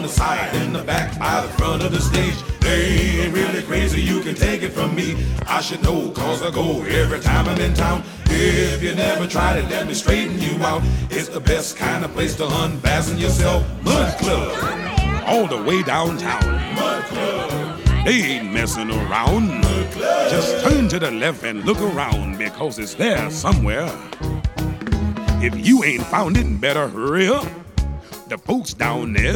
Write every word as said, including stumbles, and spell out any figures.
the side, in the back, by the front of the stage. They ain't really crazy, you can take it from me. I should know, cause I go every time I'm in town. If you never tried it, let me straighten you out. It's the best kind of place to unfasten yourself. Mud Club, all the way downtown. Mud Club, they ain't messing around. Mud Club, just turn to the left and look around, because it's there somewhere. If you ain't found it, better hurry up. The folks down there